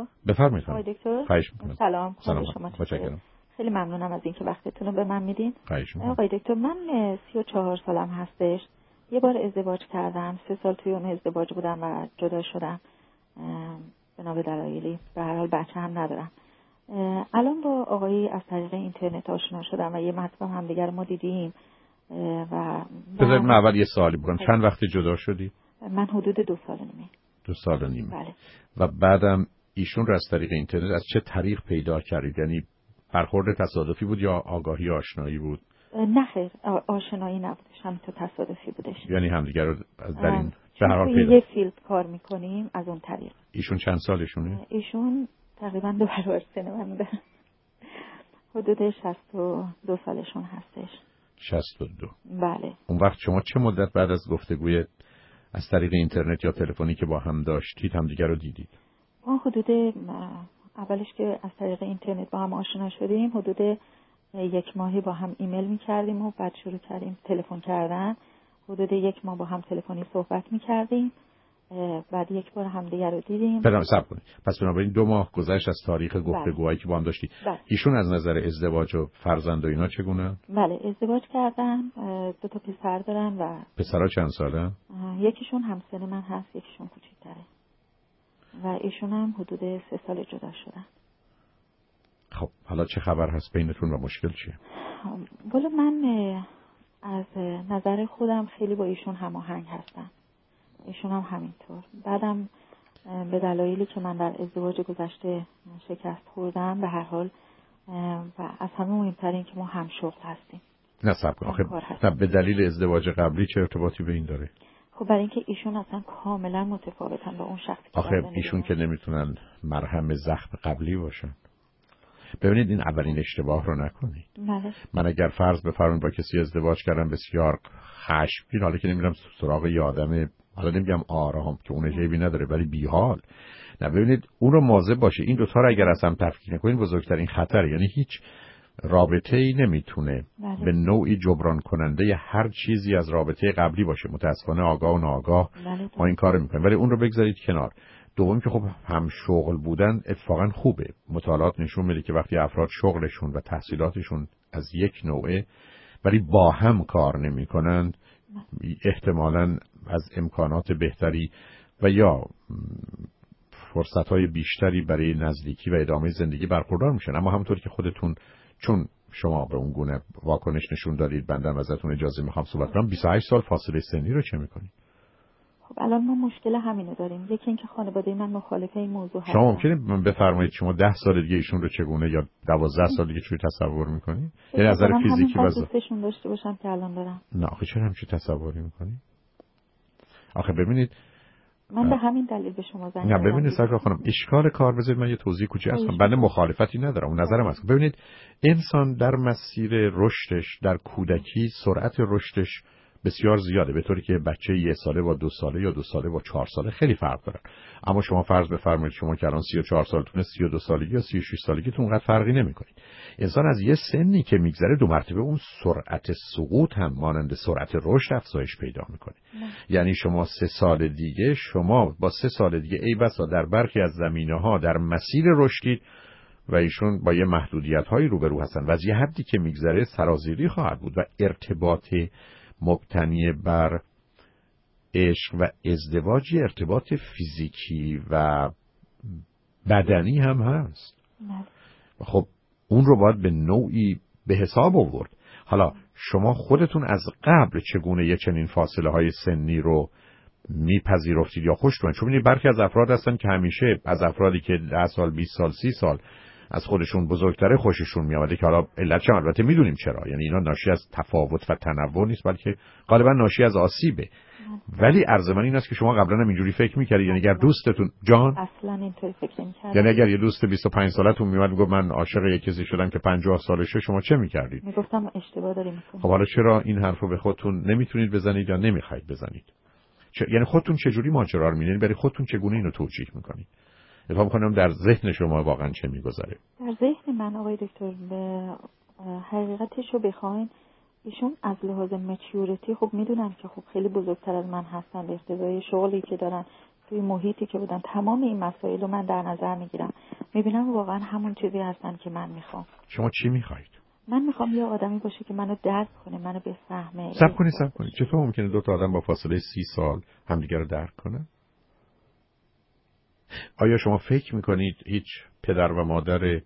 بفرمایید. آقای دکتر خواهش می‌کنم. سلام شما متشکرم. خیلی ممنونم از اینکه وقتتون رو به من میدین. خواهش می‌کنم. آقای دکتر من 34 سالم هستش. یه بار ازدواج کردم. 3 سال توی اون ازدواج بودم و جدا شدم. بنا به دلایلی به هر حال بچه هم ندارم. الان با آقایی از طریق اینترنت آشنا شدم و یه مطلب هم دیگر ما دیدیم و بذارید من اول یه سوالی بکنم. چند وقت جدا شدی؟ من حدود 2 سال و نیم. 2 سال و نیم. بله. و بعدم ایشون رو از طریق اینترنت از چه طریق پیدا کردید؟ یعنی برخورد تصادفی بود یا آگاهی آشنایی بود؟ نه خیر، آشنایی نبودش، همینطور تصادفی بودش. یعنی همدیگر رو در این به هر حال پیدا. یه فیلد کار میکنیم از اون طریق. ایشون چند سالشونه؟ ایشون تقریبا 2 برابر سن من داره. حدود 62 سالشون هستش. 62. بله. اون وقت شما چه مدت بعد از گفتگوی از طریق اینترنت یا تلفنی که با هم داشتید همدیگر رو دیدید؟ ما حدود اولش که از طریق اینترنت با هم آشنا شدیم حدود 1 ماهی با هم ایمیل می‌کردیم و بعد شروع کردیم تلفن کردن. حدود 1 ماه با هم تلفنی صحبت می‌کردیم. بعد 1 بار همدیگر رو دیدیم. برام صبر کنید. پس بنابراین 2 ماه گذشت از تاریخ گفتگوهایی که با هم داشتید. ایشون از نظر ازدواج و فرزند و اینا چگونه؟ بله ازدواج کردن. 2 تا پسر دارن و پسرها چند ساله؟ یکیشون همسن من هست، یکیشون کوچیک‌تره. و ایشون هم حدود 3 سال جدا شدن. خب حالا چه خبر هست بینتون و مشکل چیه؟ والا من از نظر خودم خیلی با ایشون هماهنگ هستم. ایشون هم همینطور. بعدم به دلایلی که من در ازدواج گذشته شکست خوردم به هر حال و از همه مهمتر این که ما هم شغل هستیم. نه صبر کن. آخه به دلیل ازدواج قبلی چه ارتباطی به این داره؟ خب برای اینکه ایشون اصلا کاملا متفاوتن با اون شخصی که آخه ایشون که نمیتونن مرهم زخم قبلی باشن. ببینید این اولین اشتباه رو نکنید. بله. من اگر فرض بفرمایید با کسی ازدواج کردم بسیار خشمگین، حالا که نمیرم سراغ یه آدم، حالا نمیگم آرام که اون عیبی نداره ولی بیحال، نه ببینید اون رو مواظب باشه. این دوتا رو اگر از هم تفکیک نکنید بزرگترین خطر، یعنی هیچ رابطه‌ای نمیتونه به نوعی جبران کننده هر چیزی از رابطه قبلی باشه. متأسفانه آگاه و ناآگاه ما این کارو میکنیم، ولی اون رو بگذارید کنار. دوم که خب هم شغل بودن اتفاقا خوبه. مطالعات نشون میده که وقتی افراد شغلشون و تحصیلاتشون از یک نوعه ولی با هم کار نمیکنن احتمالاً از امکانات بهتری و یا فرصت‌های بیشتری برای نزدیکی و ادامه زندگی برخوردار میشن. اما همونطور که خودتون، چون شما به اون گونه واکنش نشون دادید، بنده ازتون اجازه میخوام صحبت کنم. 28 سال فاصله سنی رو چه میکنید؟ خب الان ما مشکل همینو داریم. یکی اینکه خانواده من مخالف این موضوع هست. شما ممکنه بفرمایید شما 10 سال دیگه ایشون رو چگونه یا 12 سال دیگه چوری تصور میکنید؟ یعنی از نظر فیزیکی واسه دوستشون داشته باشم که الان دارم. نه آخه چرا همچین تصوری میکنید؟ آخه ببینید من به همین دلیل به شما زنگ زدم. نه ببینید سرکار خانم، اشکال کار بذارید من یه توضیح کوچیک هستم. بنده مخالفتی ندارم، اون نظرم هست. ببینید انسان در مسیر رشدش در کودکی سرعت رشدش بسیار زیاده، به طوری که بچه 1 ساله با 2 ساله یا 2 ساله با 4 ساله خیلی فرق داره. اما شما فرض بفرمایید شما که الان 34 سالتونه، 32 سالگی یا 36 سالگیتون اونقدر فرقی نمیکنید. انسان از یه سنی که میگذره 2 مرتبه اون سرعت سقوط هم مانند سرعت رشد افزایش پیدا میکنه. یعنی شما 3 سال دیگه، شما با 3 سال دیگه ای بسا در برخی از زمینه‌ها در مسیر رشدید و ایشون با یه محدودیت‌هایی روبرو هستن و از یه حدی که میگذره سرازیری خواهد بود و ارتباط مبتنی بر عشق و ازدواج ارتباط فیزیکی و بدنی هم هست. خب اون رو باید به نوعی به حساب آورد. حالا شما خودتون از قبل چگونه یه چنین فاصله های سنی رو میپذیرفتید یا خوشتون؟ چون ببینید برخی از افراد هستن که همیشه از افرادی که 10 سال 20 سال 30 سال از خودشون بزرگتره خوششون میامده که حالا علت چه؟ البته میدونیم چرا، یعنی اینا ناشی از تفاوت و تنوع نیست بلکه غالبا ناشی از آسیبه. ولی عرض من این است که شما قبلا هم اینجوری فکر می‌کردید؟ یعنی اگر دوستتون جان اصلا اینطوری فکر نمی‌کردم. یعنی اگر یه دوست 25 سالتون میومد میگفت من عاشق یک کسی شدم که 50 سالشه، شما چه می‌کردید؟ میگفتم اشتباه داری می‌کنی. خب حالا چرا این حرفو به خودتون نمیتونید بزنید یا نمی‌خواید بزنید؟ یعنی خودتون چجوری ماجرا رو می‌بینید؟ برای خودتون چگونه اینو توجیه می‌کنید؟ میخوام بکنم در ذهن شما واقعا چه میگذره؟ در ذهن من آقای دکتر به حقیقتش رو بخواین ایشون از لحاظ مچیوریتی خب میدونم که خب خیلی بزرگتر از من هستن، به اقتضای شغلی که دارن توی محیطی که بودم تمام این مسائل رو من در نظر میگیرم، میبینم واقعا همون چیزی هستن که من میخوام. شما چی میخواید؟ من میخوام یه آدمی باشه که منو درک کنه، منو بفهمه. صبر کنید. چطور ممکنه دو تا آدم با فاصله 30 سال همدیگه رو درک کنن؟ آیا شما فکر میکنید هیچ پدر و مادر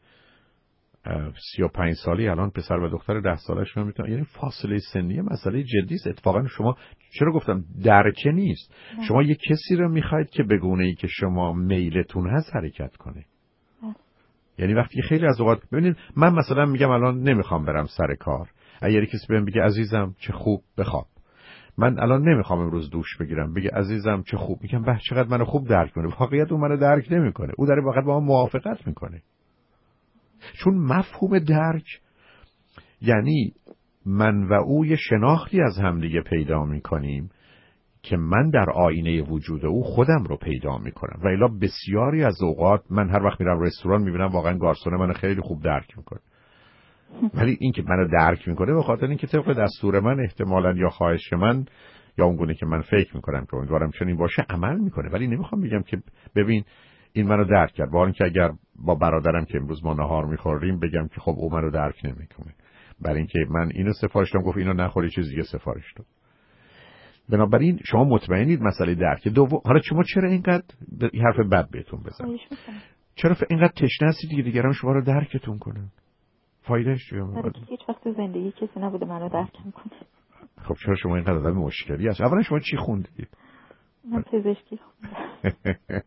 35 سالی الان پسر و دختر 10 سالشون میتونن، یعنی فاصله سنی مسئله جدی است. اتفاقا شما چرا گفتم درکه نیست، شما یه کسی رو میخواید که به گونه‌ای که شما میلتون هست حرکت کنه. یعنی وقتی خیلی از اوقات ببینید من مثلا میگم الان نمیخوام برم سر کار، اگه کسی بهم بگه عزیزم چه خوب بخواب، من الان نمیخوام امروز دوش بگیرم، بگه عزیزم چه خوب، میگم به چقدر منو خوب درک کنه. واقعیت اون منو درک نمیکنه، او داره فقط با من موافقت میکنه. چون مفهوم درک یعنی من و او یه شناختی از همدیگه پیدا میکنیم که من در آینه وجود او خودم رو پیدا میکنم. و الا بسیاری از اوقات من هر وقت میرم رستوران میبینم واقعا گارسون منو خیلی خوب درک میکنه، ولی این که منو درک میکنه به خاطر اینکه طبق دستور من احتمالاً یا خواهش من یا اون گونه که من فکر میکنم که امیدوارم چنین باشه عمل میکنه. ولی نمیخوام بگم که ببین این منو درک کرد، با اینکه اگر با برادرم که امروز ما نهار میخوریم بگم که خب او منو درک نمیکنه، برای اینکه من اینو سفارش دادم گفت اینو نخوری چیز دیگه سفارش داد. بنابراین شما مطمئنید مسئله درک دوم. حالا شما چرا اینقدر حرف بد بهتون بزنم؟ چرا اینقدر تشنه هستید دیگران شما رو درکتون کنن؟ فایدهش چیه؟ هیچ وقت تو زندگی کسی نبوده منو درک کنه. خب چرا شما اینقدر آدم مشکلی هست؟ اولا شما چی خوندید؟ من پزشکی خوندم.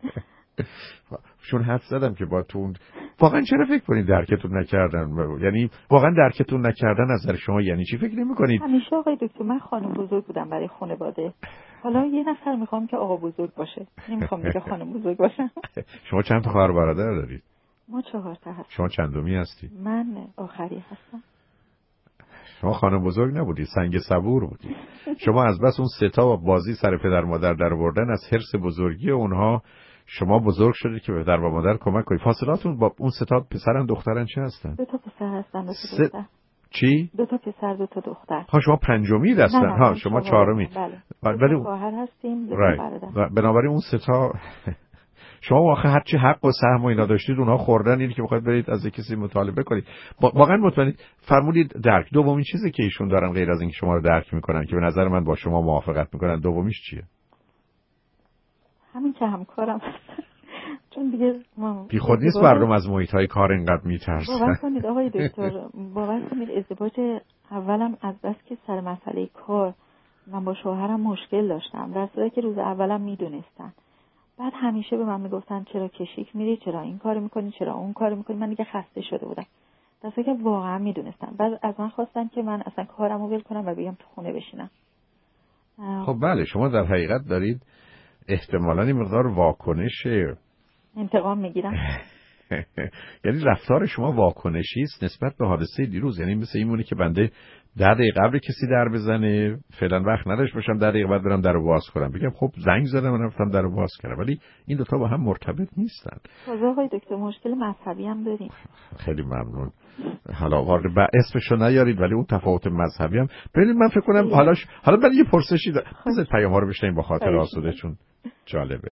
چون حد زدم که با تون واقعا چرا فکر کنید درکتون نکردن؟ یعنی واقعا درکتون نکردن از نظر شما یعنی چی؟ فکر نمی‌کنید؟ همیشه آقای دکتر من خانم بزرگ بودم برای خانواده، حالا یه نفر میخوام که آقا بزرگ باشه، نمیخوام دیگه خانم بزرگ باشم. شما چند تا خواهر برادر دارید؟ ما 4 تا هستیم. شما چندمی هستید؟ من آخری هستم. شما خانم بزرگ نبودید، سنگ صبور بودید. شما از بس اون 3 تا بازی سر پدر مادر در آوردن از حرص بزرگی اونها شما بزرگ شدید که پدر و مادر کمک کنید. فاصلاتون با اون 3 تا پسرن دخترن چه هستن؟ 2 تا پسر هستن 2 تا دختر. چی؟ 2 تا پسر 2 تا دختر. ها شما پنجمی هستن؟ ها شما چهارمی. بله. ولی خواهر هستیم 2 برادر. بنابراین اون 3 تا شما واقعا هرچی حق و سهم و اینا داشتید اونها خوردن، اینی که بخواید برید از کسی مطالبه کنید. واقعا مطمئنید فرمودید درک. دومین چیزی که ایشون دارن غیر از اینکه شما رو درک میکنن که به نظر من با شما موافقت میکنن، دومیش چیه؟ همین که همکارم هستن. چون دیگه بی خود نیست مردم از محیط‌های کار اینقدر میترسن. باور کنید آقای دکتر، باور کنید ازدواج اولم از بس که سر مسئله کار من با شوهرم مشکل داشتم، در صورتی که روز اولم میدونستن. بعد همیشه به من میگفتن چرا کشیک میری، چرا این کارو میکنی، چرا اون کارو میکنی. من دیگه خسته شده بودم. در صورتی که واقعا میدونستن. بعد از من خواستن که من اصلا کارمو ول کنم و بیام تو خونه بشینم. خب بله، شما در حقیقت دارید احتمالاً این مقدار واکنش انتقام میگیرم. یعنی رفتار شما واکنشی است نسبت به حادثه دیروز. یعنی مثل این مونه که بنده 10 دقیقه قبل کسی در بزنه فعلا وقت نداشت باشم 10 دقیقه بعد برم درو باز کنم، بگم خب زنگ زدم من رفتم درو باز کردم. ولی این دو تا با هم مرتبط نیستن. تازه آقای دکتر مشکل مذهبی هم داریم. خیلی ممنون. حالا واقعا اسمشو نیارید ولی اون تفاوت مذهبی هم ببینید. من فکر کنم حالا من یه پرسشی دارم. بذارید پیام‌ها رو بشنویم با خاطر آسوده چون جالبه.